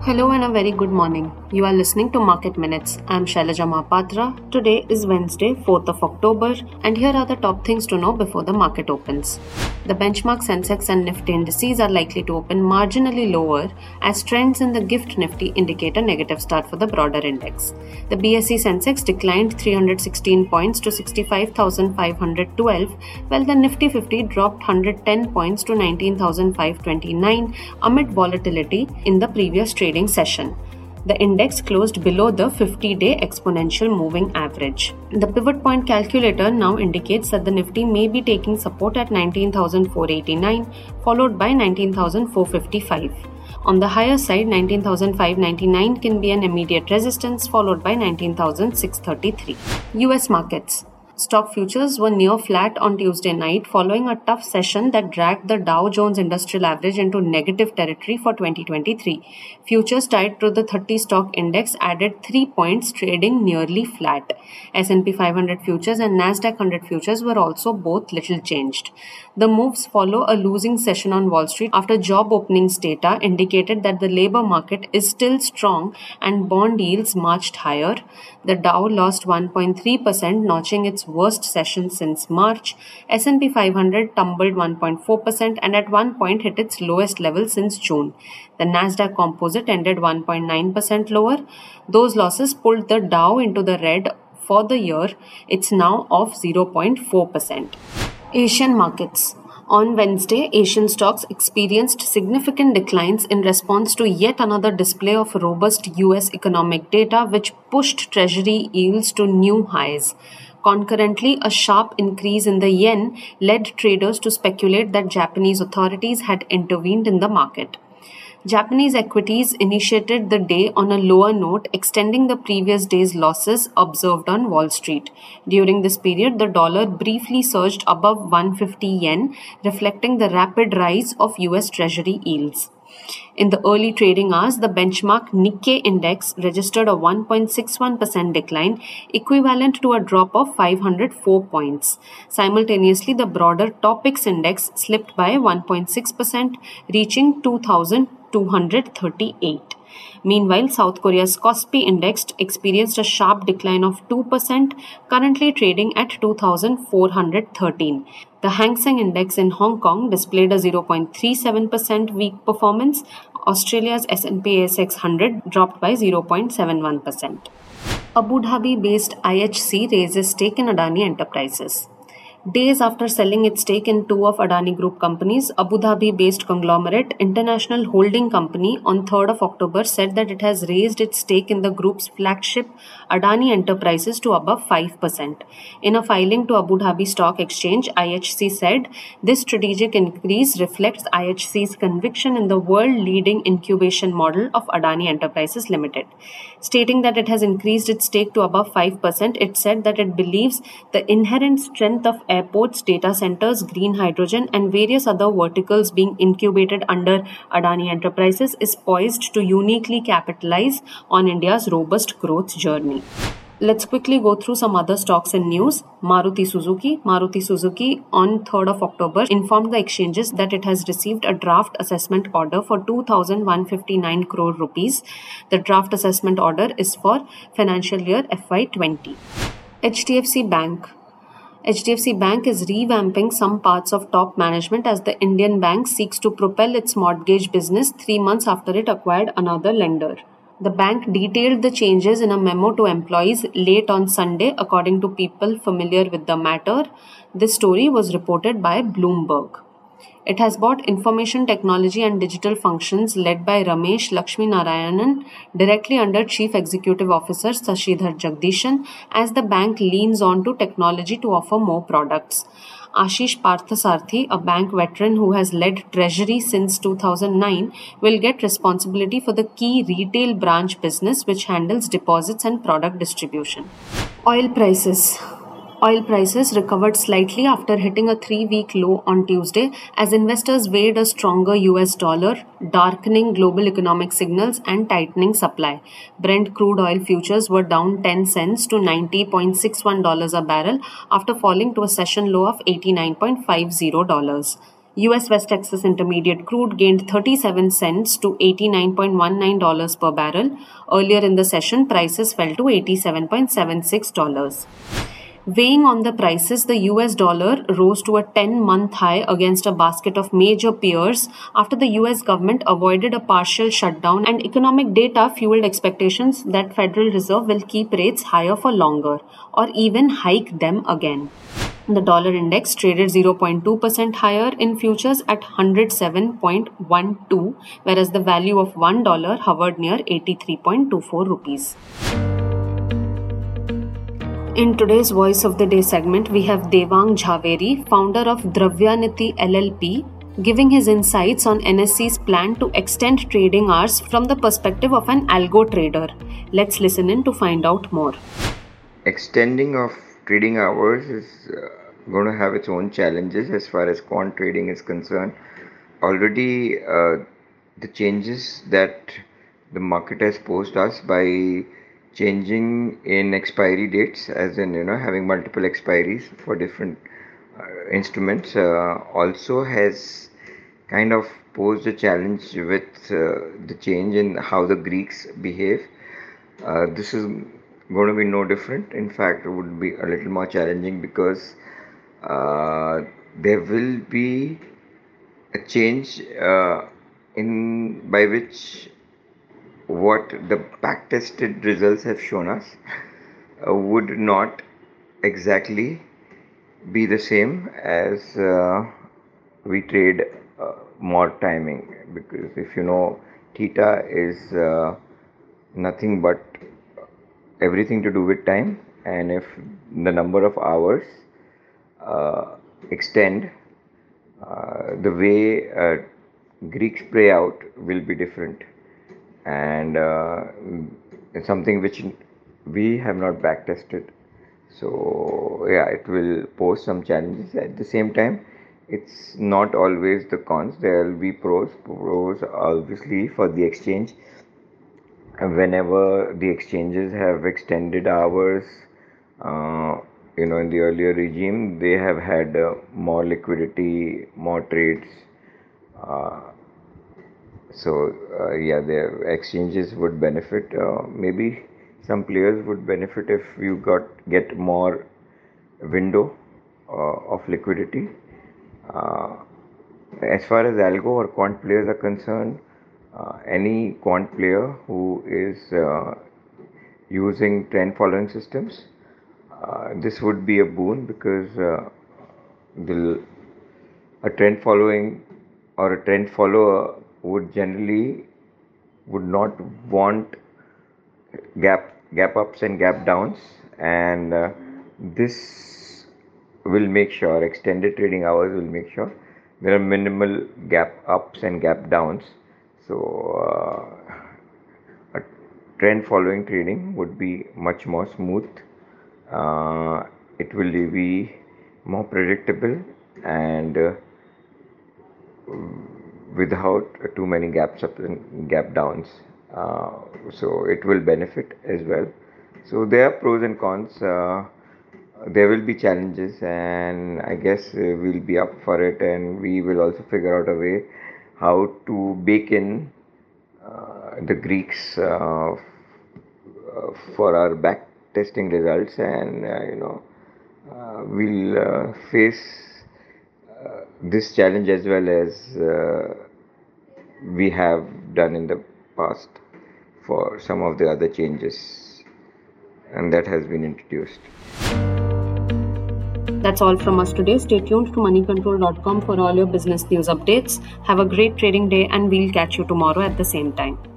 Hello and a very good morning. You are listening to Market Minutes. I am Shailaja Mahapatra. Today is Wednesday, 4th of October, and here are the top things to know before the market opens. The benchmark Sensex and Nifty indices are likely to open marginally lower as trends in the GIFT Nifty indicate a negative start for the broader index. The BSE Sensex declined 316 points to 65,512, while the Nifty 50 dropped 110 points to 19,529 amid volatility in the previous trading session. The index closed below the 50-day exponential moving average. The pivot point calculator now indicates that the Nifty may be taking support at 19,489, followed by 19,455. On the higher side, 19,599 can be an immediate resistance, followed by 19,633. US markets. Stock futures were near flat on Tuesday night following a tough session that dragged the Dow Jones Industrial Average into negative territory for 2023. Futures tied to the 30 stock index added 3 points, trading nearly flat. S&P 500 futures and Nasdaq 100 futures were also both little changed. The moves follow a losing session on Wall Street after job openings data indicated that the labor market is still strong and bond yields marched higher. The Dow lost 1.3%, notching its worst session since March. S&P 500 tumbled 1.4% and at one point hit its lowest level since June. The Nasdaq Composite ended 1.9% lower. Those losses pulled the Dow into the red for the year. It's now off 0.4%. Asian markets. On Wednesday, Asian stocks experienced significant declines in response to yet another display of robust US economic data, which pushed Treasury yields to new highs. Concurrently, a sharp increase in the yen led traders to speculate that Japanese authorities had intervened in the market. Japanese equities initiated the day on a lower note, extending the previous day's losses observed on Wall Street. During this period, the dollar briefly surged above 150 yen, reflecting the rapid rise of US Treasury yields. In the early trading hours, the benchmark Nikkei index registered a 1.61% decline, equivalent to a drop of 504 points. Simultaneously, the broader Topix index slipped by 1.6%, reaching 2,238. Meanwhile, South Korea's Kospi index experienced a sharp decline of 2%, currently trading at 2,413. The Hang Seng index in Hong Kong displayed a 0.37% weak performance. Australia's S&P ASX 100 dropped by 0.71%. Abu Dhabi-based IHC raises stake in Adani Enterprises. Days after selling its stake in two of Adani Group companies, Abu Dhabi-based conglomerate International Holding Company on 3rd of October said that it has raised its stake in the group's flagship Adani Enterprises to above 5%. In a filing to Abu Dhabi Stock Exchange, IHC said this strategic increase reflects IHC's conviction in the world-leading incubation model of Adani Enterprises Limited. Stating that it has increased its stake to above 5%, it said that it believes the inherent strength of airports, data centers, green hydrogen, and various other verticals being incubated under Adani Enterprises is poised to uniquely capitalize on India's robust growth journey. Let's quickly go through some other stocks and news. Maruti Suzuki on 3rd of October informed the exchanges that it has received a draft assessment order for 2,159 crore rupees. The draft assessment order is for financial year FY20. HDFC Bank is revamping some parts of top management as the Indian bank seeks to propel its mortgage business 3 months after it acquired another lender. The bank detailed the changes in a memo to employees late on Sunday, according to people familiar with the matter. This story was reported by Bloomberg. It has bought information technology and digital functions led by Ramesh Lakshminarayanan directly under Chief Executive Officer Sashidhar Jagdishan as the bank leans on to technology to offer more products. Ashish Parthasarthi, a bank veteran who has led Treasury since 2009, will get responsibility for the key retail branch business which handles deposits and product distribution. Oil prices. Oil prices recovered slightly after hitting a 3-week low on Tuesday as investors weighed a stronger US dollar, darkening global economic signals and tightening supply. Brent crude oil futures were down 10 cents to $90.61 a barrel after falling to a session low of $89.50. US West Texas Intermediate crude gained 37 cents to $89.19 per barrel. Earlier in the session, prices fell to $87.76. Weighing on the prices, the US dollar rose to a 10-month high against a basket of major peers after the US government avoided a partial shutdown and economic data fueled expectations that Federal Reserve will keep rates higher for longer or even hike them again. The dollar index traded 0.2% higher in futures at 107.12, whereas the value of $1 hovered near 83.24 rupees. In today's Voice of the Day segment, we have Devang Jhaveri, founder of Dravyaniti LLP, giving his insights on NSE's plan to extend trading hours from the perspective of an algo trader. Let's listen in to find out more. Extending of trading hours is going to have its own challenges as far as quant trading is concerned. Already, the changes that the market has posed us by changing in expiry dates, as in having multiple expiries for different instruments, also has kind of posed a challenge with the change in how the Greeks behave. This is going to be no different. In fact, it would be a little more challenging because there will be a change in by which what the back-tested results have shown us would not exactly be the same as we trade more timing, because if theta is nothing but everything to do with time, and if the number of hours extend, the way Greeks play out will be different, and it's something which we have not backtested. So it will pose some challenges. At the same time, it's not always the cons. There will be pros obviously for the exchange. Whenever the exchanges have extended hours, in the earlier regime, they have had more liquidity, more trades. Their exchanges would benefit. Maybe some players would benefit if you get more window of liquidity. As far as algo or quant players are concerned, any quant player who is using trend following systems, this would be a boon, because a trend following or a trend follower would not want gap ups and gap downs, and this will make sure, extended trading hours will make sure there are minimal gap ups and gap downs. So a trend following trading would be much more smooth. It will be more predictable and without too many gaps up and gap downs. So it will benefit as well. So there are pros and cons. There will be challenges, and I guess we'll be up for it, and we will also figure out a way how to bake in the Greeks for our back testing results, and we'll face this challenge as well as we have done in the past for some of the other changes, and that has been introduced. That's all from us today. Stay tuned to moneycontrol.com for all your business news updates. Have a great trading day, and we'll catch you tomorrow at the same time.